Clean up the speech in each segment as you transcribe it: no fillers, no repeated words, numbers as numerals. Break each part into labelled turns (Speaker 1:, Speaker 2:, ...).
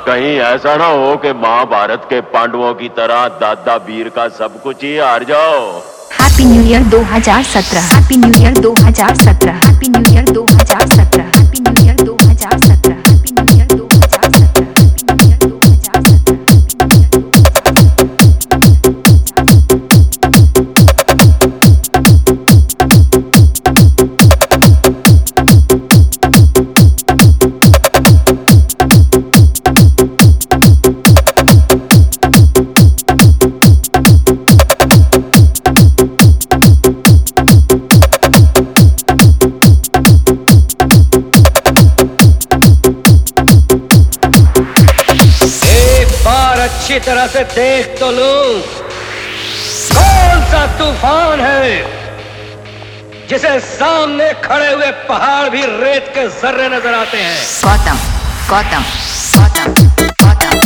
Speaker 1: कहीं ऐसा ना हो कि महाभारत के पांडवों की तरह दादा वीर का सब कुछ ही हार जाओ।
Speaker 2: Happy new year 2017। Happy new year 2017। Happy new year 2017। Happy new year 2017। Happy new year 2017। Happy new year 2017।
Speaker 3: अच्छी तरह से देख तो लूं, कौन सा तूफान है जिसे सामने खड़े हुए पहाड़ भी रेत के जर्रे नजर आते हैं।
Speaker 2: गौतम गौतम गौतम गौतम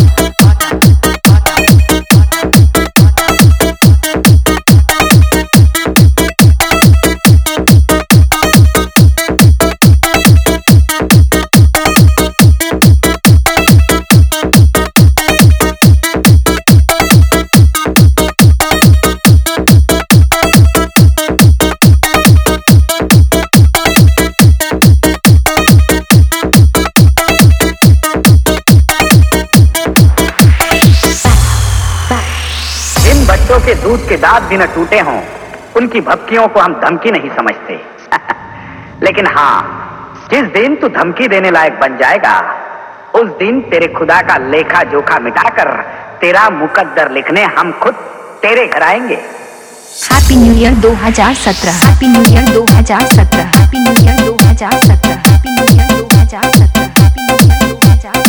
Speaker 4: बच्चों के दूध के दांत भी न टूटे हों, उनकी भक्तियों को हम धमकी नहीं समझते। लेकिन हाँ, जिस दिन तू धमकी देने लायक बन जाएगा, उस दिन तेरे खुदा का लेखा जोखा मिटाकर तेरा मुकद्दर लिखने हम खुद तेरे घर आएंगे।
Speaker 2: Happy new year 2017। Happy new year 2017। Happy new year 2017। Happy new year 2017। Happy new year 2017।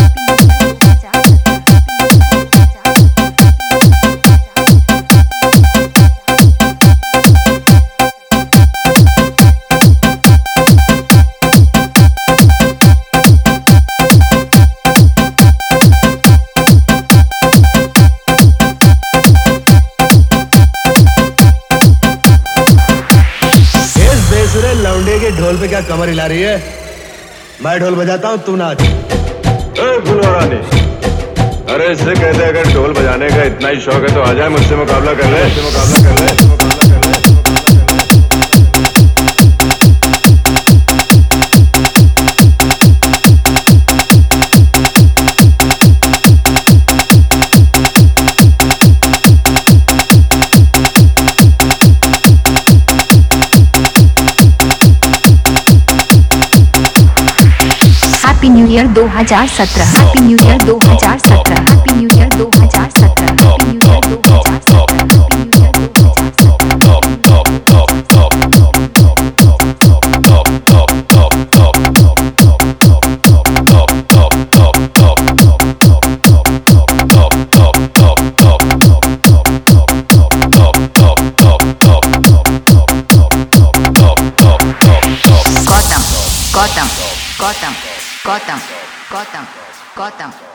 Speaker 5: लौंडे के ढोल पे क्या कमर हिला रही है? मैं ढोल बजाता हूँ, तू नाच।
Speaker 1: फुलवारानी, अरे इससे कहते अगर ढोल बजाने का इतना ही शौक है तो आ जाए मुझसे मुकाबला कर ले।
Speaker 2: Happy new year 2017। Happy new year 2017। Happy new year 2017। Happy new year 2017। Gautam Gautam Gautam Gautam Gautam